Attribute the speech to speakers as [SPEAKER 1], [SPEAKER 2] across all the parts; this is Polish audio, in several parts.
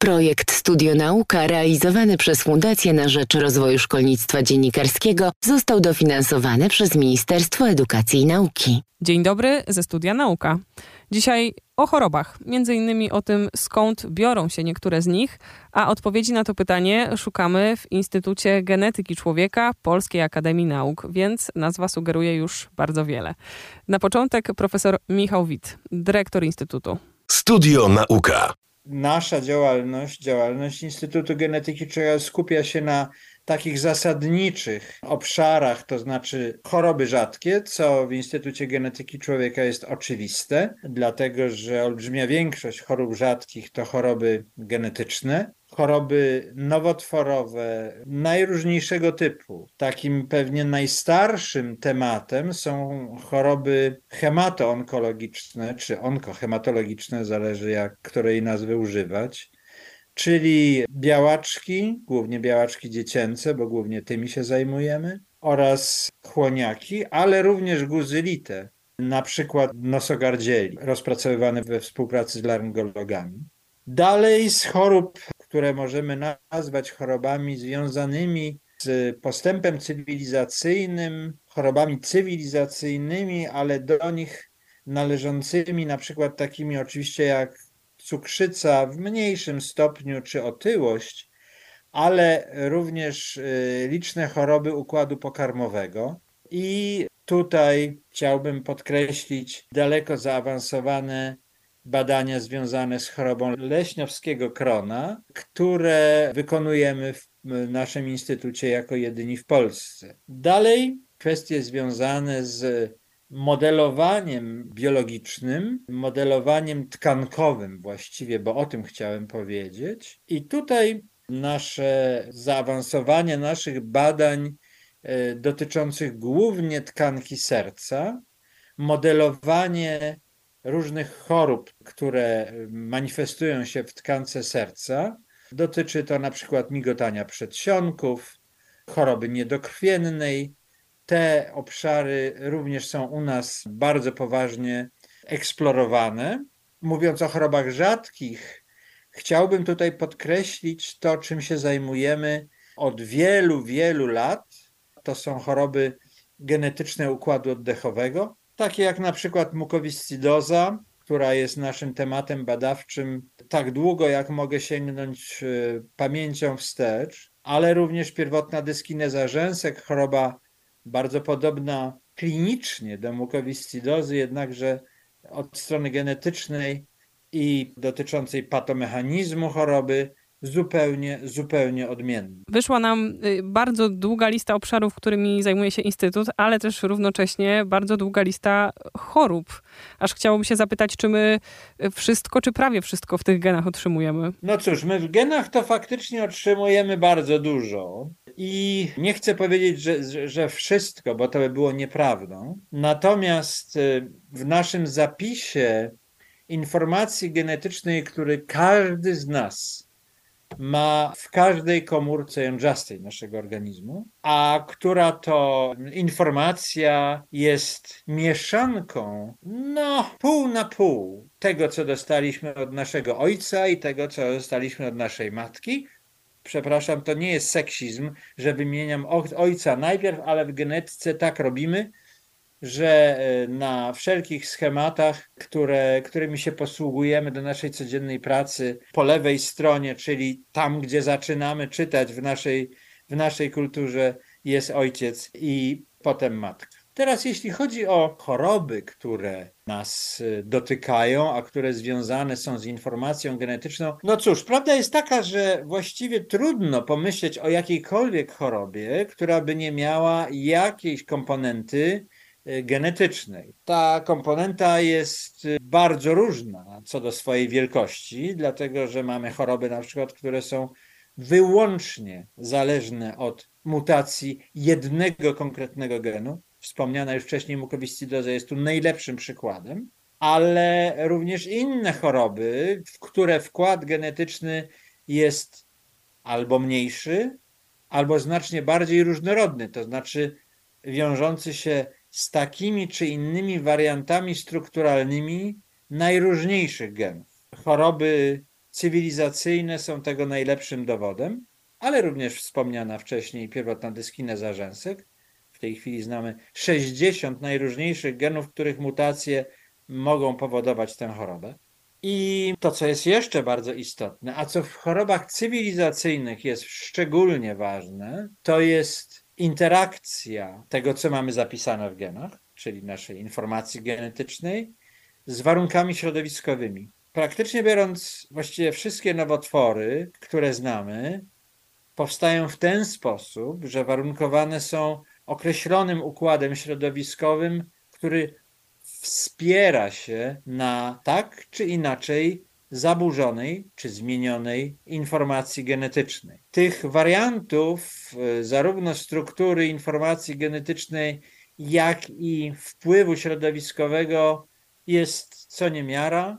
[SPEAKER 1] Projekt Studio Nauka realizowany przez Fundację na rzecz Rozwoju Szkolnictwa Dziennikarskiego został dofinansowany przez Ministerstwo Edukacji i Nauki.
[SPEAKER 2] Dzień dobry ze Studia Nauka. Dzisiaj o chorobach, między innymi o tym, skąd biorą się niektóre z nich, a odpowiedzi na to pytanie szukamy w Instytucie Genetyki Człowieka Polskiej Akademii Nauk, więc nazwa sugeruje już bardzo wiele. Na początek profesor Michał Wit, dyrektor Instytutu.
[SPEAKER 3] Studio Nauka.
[SPEAKER 4] Nasza działalność Instytutu Genetyki Człowieka skupia się na takich zasadniczych obszarach, to znaczy choroby rzadkie, co w Instytucie Genetyki Człowieka jest oczywiste, dlatego że olbrzymia większość chorób rzadkich to choroby genetyczne. Choroby nowotworowe najróżniejszego typu. Takim pewnie najstarszym tematem są choroby hematoonkologiczne, czy onkohematologiczne, zależy której nazwy używać, czyli białaczki, głównie białaczki dziecięce, bo głównie tymi się zajmujemy, oraz chłoniaki, ale również guzylite, na przykład nosogardzieli, rozpracowywane we współpracy z laryngologami. Dalej z chorób, które możemy nazwać chorobami związanymi z postępem cywilizacyjnym, chorobami cywilizacyjnymi, ale do nich należącymi, na przykład takimi oczywiście jak cukrzyca w mniejszym stopniu czy otyłość, ale również liczne choroby układu pokarmowego. I tutaj chciałbym podkreślić daleko zaawansowane badania związane z chorobą leśniowskiego krona, które wykonujemy w naszym instytucie jako jedyni w Polsce. Dalej kwestie związane z modelowaniem biologicznym, modelowaniem tkankowym właściwie, bo o tym chciałem powiedzieć. I tutaj zaawansowanie naszych badań dotyczących głównie tkanki serca, modelowanie różnych chorób, które manifestują się w tkance serca. Dotyczy to na przykład migotania przedsionków, choroby niedokrwiennej. Te obszary również są u nas bardzo poważnie eksplorowane. Mówiąc o chorobach rzadkich, chciałbym tutaj podkreślić to, czym się zajmujemy od wielu, wielu lat. To są choroby genetyczne układu oddechowego, takie jak na przykład mukowiscydoza, która jest naszym tematem badawczym tak długo, jak mogę sięgnąć pamięcią wstecz, ale również pierwotna dyskineza rzęsek, choroba bardzo podobna klinicznie do mukowiscydozy, jednakże od strony genetycznej i dotyczącej patomechanizmu choroby zupełnie odmienny.
[SPEAKER 2] Wyszła nam bardzo długa lista obszarów, którymi zajmuje się Instytut, ale też równocześnie bardzo długa lista chorób. Aż chciałoby się zapytać, czy my wszystko, czy prawie wszystko w tych genach otrzymujemy?
[SPEAKER 4] No cóż, my w genach to faktycznie otrzymujemy bardzo dużo i nie chcę powiedzieć, że wszystko, bo to by było nieprawdą. Natomiast w naszym zapisie informacji genetycznej, który każdy z nas ma w każdej komórce jądrzastej naszego organizmu, a która to informacja jest mieszanką, pół na pół tego, co dostaliśmy od naszego ojca i tego, co dostaliśmy od naszej matki. Przepraszam, to nie jest seksizm, że wymieniam ojca najpierw, ale w genetyce tak robimy, że na wszelkich schematach, którymi się posługujemy do naszej codziennej pracy, po lewej stronie, czyli tam, gdzie zaczynamy czytać w naszej kulturze, jest ojciec i potem matka. Teraz jeśli chodzi o choroby, które nas dotykają, a które związane są z informacją genetyczną, no cóż, prawda jest taka, że właściwie trudno pomyśleć o jakiejkolwiek chorobie, która by nie miała jakiejś komponenty genetycznej. Ta komponenta jest bardzo różna co do swojej wielkości, dlatego że mamy choroby na przykład, które są wyłącznie zależne od mutacji jednego konkretnego genu. Wspomniana już wcześniej mukowiscydoza jest tu najlepszym przykładem, ale również inne choroby, w które wkład genetyczny jest albo mniejszy, albo znacznie bardziej różnorodny, to znaczy wiążący się z takimi czy innymi wariantami strukturalnymi najróżniejszych genów. Choroby cywilizacyjne są tego najlepszym dowodem, ale również wspomniana wcześniej pierwotna dyskineza rzęsek. W tej chwili znamy 60 najróżniejszych genów, których mutacje mogą powodować tę chorobę. I to, co jest jeszcze bardzo istotne, a co w chorobach cywilizacyjnych jest szczególnie ważne, to jest interakcja tego, co mamy zapisane w genach, czyli naszej informacji genetycznej, z warunkami środowiskowymi. Praktycznie biorąc, właściwie wszystkie nowotwory, które znamy, powstają w ten sposób, że warunkowane są określonym układem środowiskowym, który wspiera się na tak czy inaczej zaburzonej czy zmienionej informacji genetycznej. Tych wariantów, zarówno struktury informacji genetycznej, jak i wpływu środowiskowego jest co niemiara.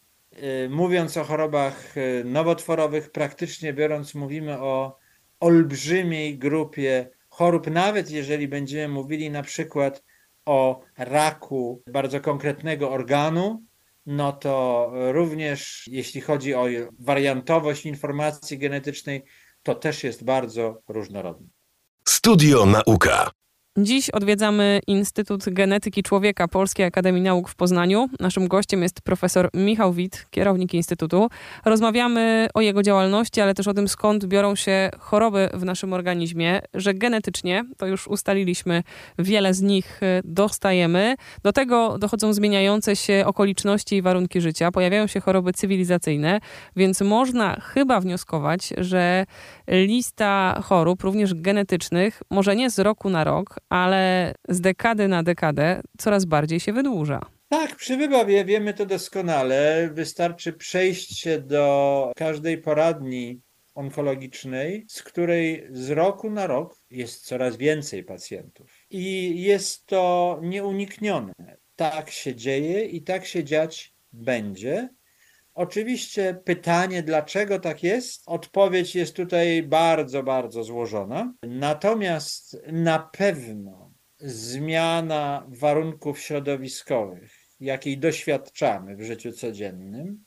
[SPEAKER 4] Mówiąc o chorobach nowotworowych, praktycznie biorąc, mówimy o olbrzymiej grupie chorób, nawet jeżeli będziemy mówili na przykład o raku bardzo konkretnego organu, no to również jeśli chodzi o wariantowość informacji genetycznej, to też jest bardzo różnorodne.
[SPEAKER 3] Studio Nauka.
[SPEAKER 2] Dziś odwiedzamy Instytut Genetyki Człowieka Polskiej Akademii Nauk w Poznaniu. Naszym gościem jest profesor Michał Wit, kierownik Instytutu. Rozmawiamy o jego działalności, ale też o tym, skąd biorą się choroby w naszym organizmie, że genetycznie, to już ustaliliśmy, wiele z nich dostajemy. Do tego dochodzą zmieniające się okoliczności i warunki życia. Pojawiają się choroby cywilizacyjne, więc można chyba wnioskować, że lista chorób, również genetycznych, może nie z roku na rok, ale z dekady na dekadę coraz bardziej się wydłuża.
[SPEAKER 4] Tak, przybywa, wiemy to doskonale. Wystarczy przejść się do każdej poradni onkologicznej, z której z roku na rok jest coraz więcej pacjentów. I jest to nieuniknione. Tak się dzieje i tak się dziać będzie. Oczywiście pytanie, dlaczego tak jest? Odpowiedź jest tutaj bardzo, bardzo złożona. Natomiast na pewno zmiana warunków środowiskowych, jakiej doświadczamy w życiu codziennym,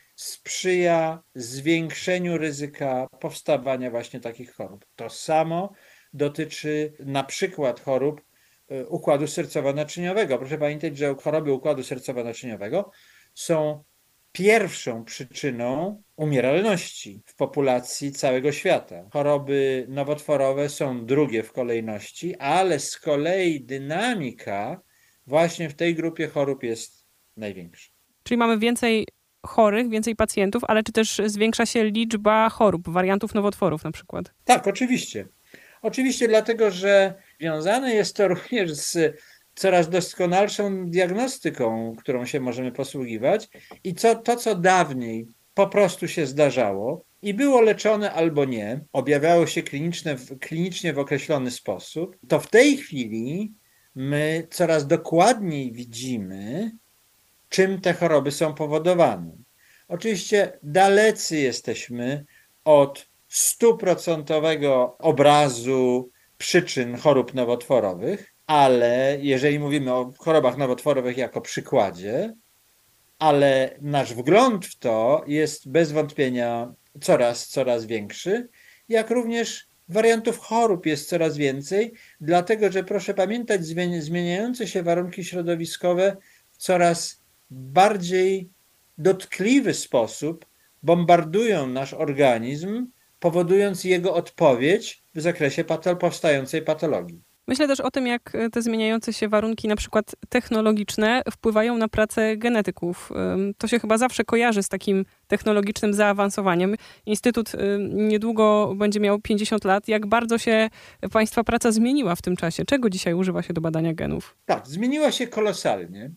[SPEAKER 4] sprzyja zwiększeniu ryzyka powstawania właśnie takich chorób. To samo dotyczy na przykład chorób układu sercowo-naczyniowego. Proszę pamiętać, że choroby układu sercowo-naczyniowego są pierwszą przyczyną umieralności w populacji całego świata. Choroby nowotworowe są drugie w kolejności, ale z kolei dynamika właśnie w tej grupie chorób jest największa.
[SPEAKER 2] Czyli mamy więcej chorych, więcej pacjentów, ale czy też zwiększa się liczba chorób, wariantów nowotworów na przykład?
[SPEAKER 4] Tak, oczywiście. Oczywiście dlatego, że związane jest to również z coraz doskonalszą diagnostyką, którą się możemy posługiwać i co dawniej po prostu się zdarzało i było leczone albo nie, objawiało się klinicznie w określony sposób, to w tej chwili my coraz dokładniej widzimy, czym te choroby są powodowane. Oczywiście dalecy jesteśmy od 100% obrazu przyczyn chorób nowotworowych, ale jeżeli mówimy o chorobach nowotworowych jako przykładzie, ale nasz wgląd w to jest bez wątpienia coraz większy, jak również wariantów chorób jest coraz więcej, dlatego że proszę pamiętać, zmieniające się warunki środowiskowe w coraz bardziej dotkliwy sposób bombardują nasz organizm, powodując jego odpowiedź w zakresie powstającej patologii.
[SPEAKER 2] Myślę też o tym, jak te zmieniające się warunki, na przykład technologiczne, wpływają na pracę genetyków. To się chyba zawsze kojarzy z takim technologicznym zaawansowaniem. Instytut niedługo będzie miał 50 lat. Jak bardzo się Państwa praca zmieniła w tym czasie? Czego dzisiaj używa się do badania genów?
[SPEAKER 4] Tak, zmieniła się kolosalnie.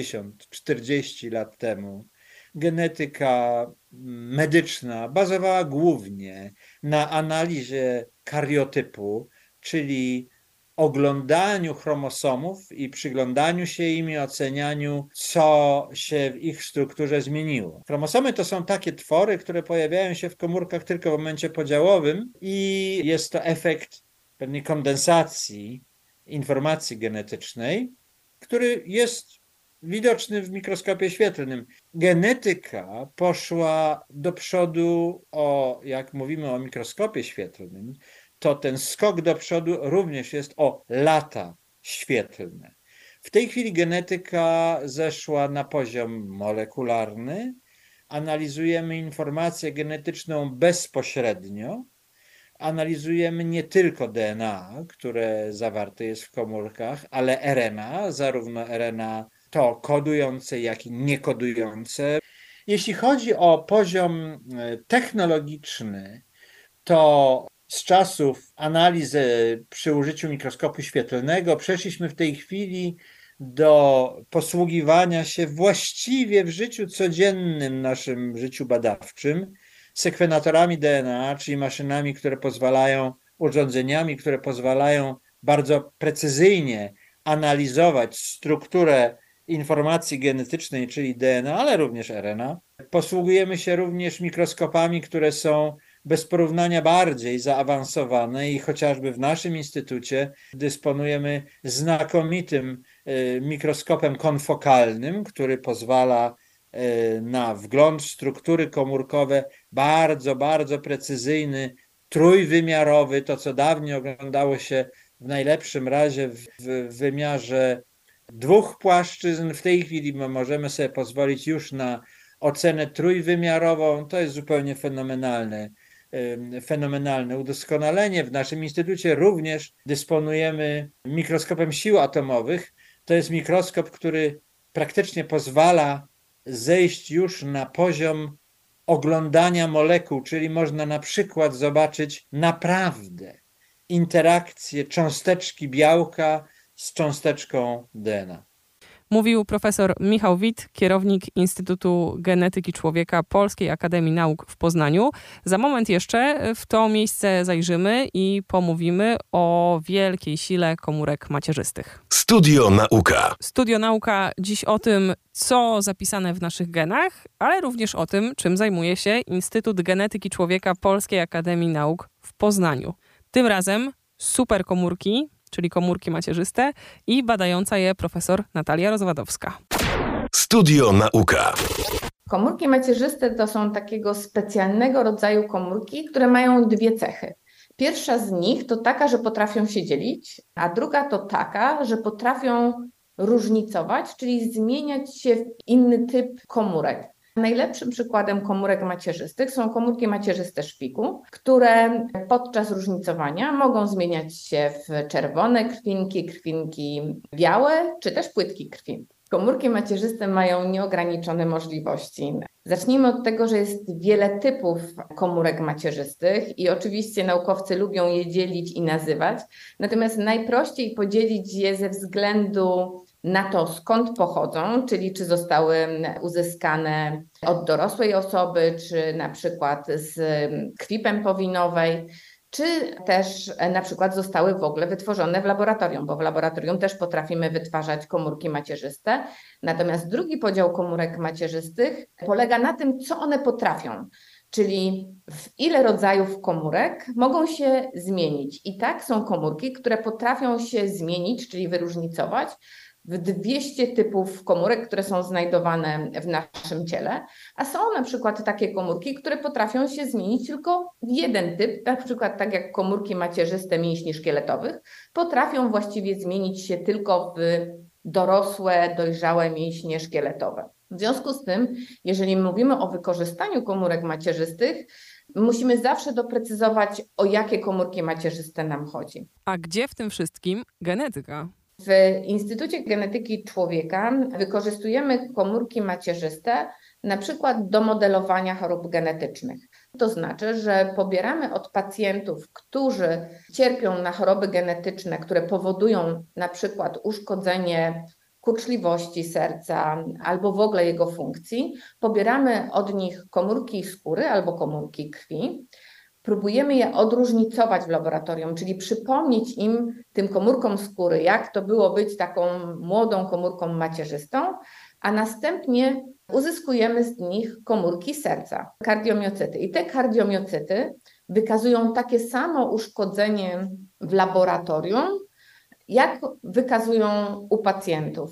[SPEAKER 4] 50-40 lat temu genetyka medyczna bazowała głównie na analizie kariotypu, czyli oglądaniu chromosomów i przyglądaniu się im i ocenianiu, co się w ich strukturze zmieniło. Chromosomy to są takie twory, które pojawiają się w komórkach tylko w momencie podziałowym i jest to efekt pewnej kondensacji informacji genetycznej, który jest widoczny w mikroskopie świetlnym. Genetyka poszła do przodu, jak mówimy o mikroskopie świetlnym, to ten skok do przodu również jest o lata świetlne. W tej chwili genetyka zeszła na poziom molekularny, analizujemy informację genetyczną bezpośrednio, analizujemy nie tylko DNA, które zawarte jest w komórkach, ale RNA, zarówno RNA to kodujące, jak i niekodujące. Jeśli chodzi o poziom technologiczny, to z czasów analizy przy użyciu mikroskopu świetlnego przeszliśmy w tej chwili do posługiwania się właściwie w życiu codziennym, naszym życiu badawczym, sekwenatorami DNA, czyli maszynami, urządzeniami, które pozwalają bardzo precyzyjnie analizować strukturę informacji genetycznej, czyli DNA, ale również RNA. Posługujemy się również mikroskopami, które są bez porównania bardziej zaawansowane i chociażby w naszym instytucie dysponujemy znakomitym mikroskopem konfokalnym, który pozwala na wgląd w struktury komórkowe bardzo, bardzo precyzyjny, trójwymiarowy, to co dawniej oglądało się w najlepszym razie w wymiarze 2 płaszczyzn. W tej chwili możemy sobie pozwolić już na ocenę trójwymiarową. To jest zupełnie fenomenalne udoskonalenie. W naszym instytucie również dysponujemy mikroskopem sił atomowych. To jest mikroskop, który praktycznie pozwala zejść już na poziom oglądania molekuł, czyli można na przykład zobaczyć naprawdę interakcję cząsteczki białka z cząsteczką DNA.
[SPEAKER 2] Mówił profesor Michał Wit, kierownik Instytutu Genetyki Człowieka Polskiej Akademii Nauk w Poznaniu. Za moment jeszcze w to miejsce zajrzymy i pomówimy o wielkiej sile komórek macierzystych.
[SPEAKER 3] Studio Nauka.
[SPEAKER 2] Studio Nauka dziś o tym, co zapisane w naszych genach, ale również o tym, czym zajmuje się Instytut Genetyki Człowieka Polskiej Akademii Nauk w Poznaniu. Tym razem superkomórki, czyli komórki macierzyste i badająca je profesor Natalia Rozwadowska.
[SPEAKER 3] Studio Nauka.
[SPEAKER 5] Komórki macierzyste to są takiego specjalnego rodzaju komórki, które mają 2 cechy. Pierwsza z nich to taka, że potrafią się dzielić, a druga to taka, że potrafią różnicować, czyli zmieniać się w inny typ komórek. Najlepszym przykładem komórek macierzystych są komórki macierzyste szpiku, które podczas różnicowania mogą zmieniać się w czerwone krwinki, krwinki białe czy też płytki krwi. Komórki macierzyste mają nieograniczone możliwości. Zacznijmy od tego, że jest wiele typów komórek macierzystych i oczywiście naukowcy lubią je dzielić i nazywać, natomiast najprościej podzielić je ze względu na to, skąd pochodzą, czyli czy zostały uzyskane od dorosłej osoby, czy na przykład z krwi pępowinowej, czy też na przykład zostały w ogóle wytworzone w laboratorium, bo w laboratorium też potrafimy wytwarzać komórki macierzyste. Natomiast drugi podział komórek macierzystych polega na tym, co one potrafią, czyli w ile rodzajów komórek mogą się zmienić. I tak są komórki, które potrafią się zmienić, czyli wyróżnicować w 200 typów komórek, które są znajdowane w naszym ciele, a są na przykład takie komórki, które potrafią się zmienić tylko w jeden typ, na przykład tak jak komórki macierzyste mięśni szkieletowych, potrafią właściwie zmienić się tylko w dorosłe, dojrzałe mięśnie szkieletowe. W związku z tym, jeżeli mówimy o wykorzystaniu komórek macierzystych, musimy zawsze doprecyzować, o jakie komórki macierzyste nam chodzi.
[SPEAKER 2] A gdzie w tym wszystkim genetyka?
[SPEAKER 5] W Instytucie Genetyki Człowieka wykorzystujemy komórki macierzyste na przykład do modelowania chorób genetycznych. To znaczy, że pobieramy od pacjentów, którzy cierpią na choroby genetyczne, które powodują na przykład uszkodzenie kurczliwości serca albo w ogóle jego funkcji, pobieramy od nich komórki skóry albo komórki krwi. Próbujemy je odróżnicować w laboratorium, czyli przypomnieć im, tym komórkom skóry, jak to było być taką młodą komórką macierzystą, a następnie uzyskujemy z nich komórki serca, kardiomiocyty. I te kardiomiocyty wykazują takie samo uszkodzenie w laboratorium, jak wykazują u pacjentów.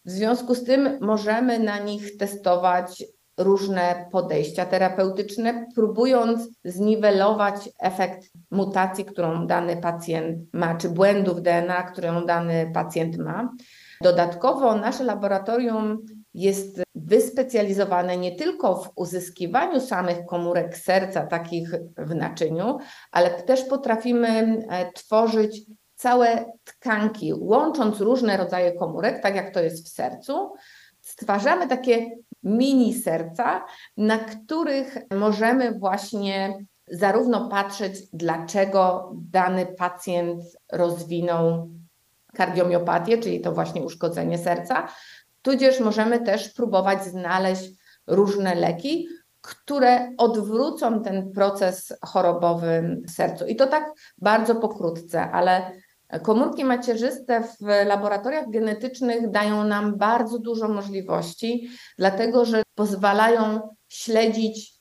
[SPEAKER 5] W związku z tym możemy na nich testować różne podejścia terapeutyczne, próbując zniwelować efekt mutacji, którą dany pacjent ma, czy błędów DNA, którą dany pacjent ma. Dodatkowo nasze laboratorium jest wyspecjalizowane nie tylko w uzyskiwaniu samych komórek serca, takich w naczyniu, ale też potrafimy tworzyć całe tkanki, łącząc różne rodzaje komórek, tak jak to jest w sercu. Stwarzamy takie mini serca, na których możemy właśnie zarówno patrzeć, dlaczego dany pacjent rozwinął kardiomiopatię, czyli to właśnie uszkodzenie serca, tudzież możemy też próbować znaleźć różne leki, które odwrócą ten proces chorobowy w sercu. I to tak bardzo pokrótce, ale komórki macierzyste w laboratoriach genetycznych dają nam bardzo dużo możliwości, dlatego że pozwalają śledzić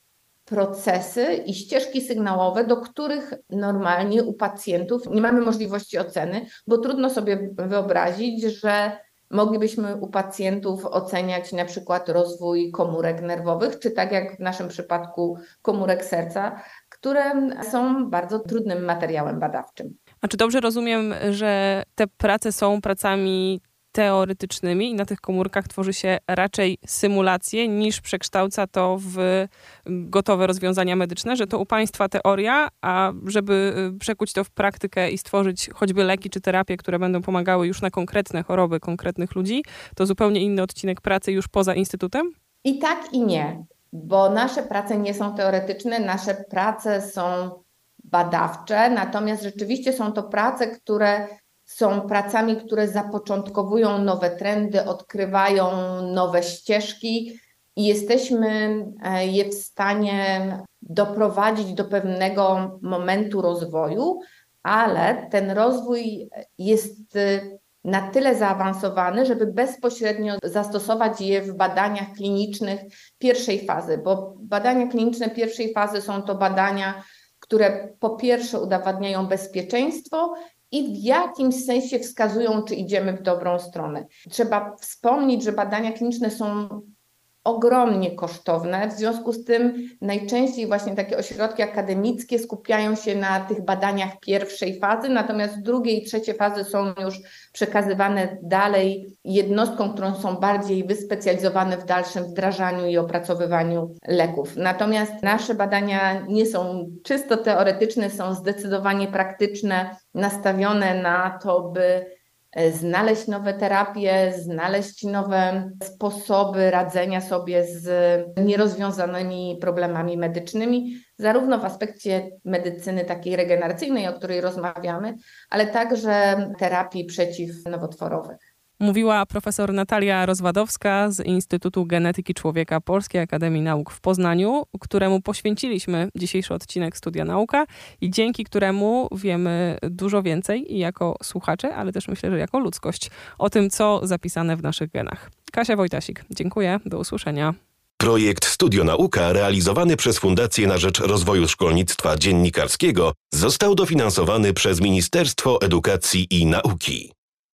[SPEAKER 5] procesy i ścieżki sygnałowe, do których normalnie u pacjentów nie mamy możliwości oceny, bo trudno sobie wyobrazić, że moglibyśmy u pacjentów oceniać na przykład rozwój komórek nerwowych, czy tak jak w naszym przypadku komórek serca, które są bardzo trudnym materiałem badawczym.
[SPEAKER 2] A czy dobrze rozumiem, że te prace są pracami teoretycznymi i na tych komórkach tworzy się raczej symulacje niż przekształca to w gotowe rozwiązania medyczne, że to u Państwa teoria, a żeby przekuć to w praktykę i stworzyć choćby leki czy terapie, które będą pomagały już na konkretne choroby konkretnych ludzi, to zupełnie inny odcinek pracy już poza instytutem?
[SPEAKER 5] I tak i nie, bo nasze prace nie są teoretyczne, nasze prace są badawcze, natomiast rzeczywiście są to prace, które są pracami, które zapoczątkowują nowe trendy, odkrywają nowe ścieżki i jesteśmy je w stanie doprowadzić do pewnego momentu rozwoju, ale ten rozwój jest na tyle zaawansowany, żeby bezpośrednio zastosować je w badaniach klinicznych pierwszej fazy, bo badania kliniczne pierwszej fazy są to badania, które po pierwsze udowadniają bezpieczeństwo i w jakimś sensie wskazują, czy idziemy w dobrą stronę. Trzeba wspomnieć, że badania kliniczne są ogromnie kosztowne, w związku z tym najczęściej właśnie takie ośrodki akademickie skupiają się na tych badaniach pierwszej fazy, natomiast drugie i trzecie fazy są już przekazywane dalej jednostkom, które są bardziej wyspecjalizowane w dalszym wdrażaniu i opracowywaniu leków. Natomiast nasze badania nie są czysto teoretyczne, są zdecydowanie praktyczne, nastawione na to, by znaleźć nowe terapie, znaleźć nowe sposoby radzenia sobie z nierozwiązanymi problemami medycznymi, zarówno w aspekcie medycyny takiej regeneracyjnej, o której rozmawiamy, ale także terapii przeciwnowotworowych.
[SPEAKER 2] Mówiła profesor Natalia Rozwadowska z Instytutu Genetyki Człowieka Polskiej Akademii Nauk w Poznaniu, któremu poświęciliśmy dzisiejszy odcinek Studia Nauka i dzięki któremu wiemy dużo więcej i jako słuchacze, ale też myślę, że jako ludzkość o tym, co zapisane w naszych genach. Kasia Wojtasik, dziękuję, do usłyszenia.
[SPEAKER 3] Projekt Studio Nauka realizowany przez Fundację na rzecz Rozwoju Szkolnictwa Dziennikarskiego został dofinansowany przez Ministerstwo Edukacji i Nauki.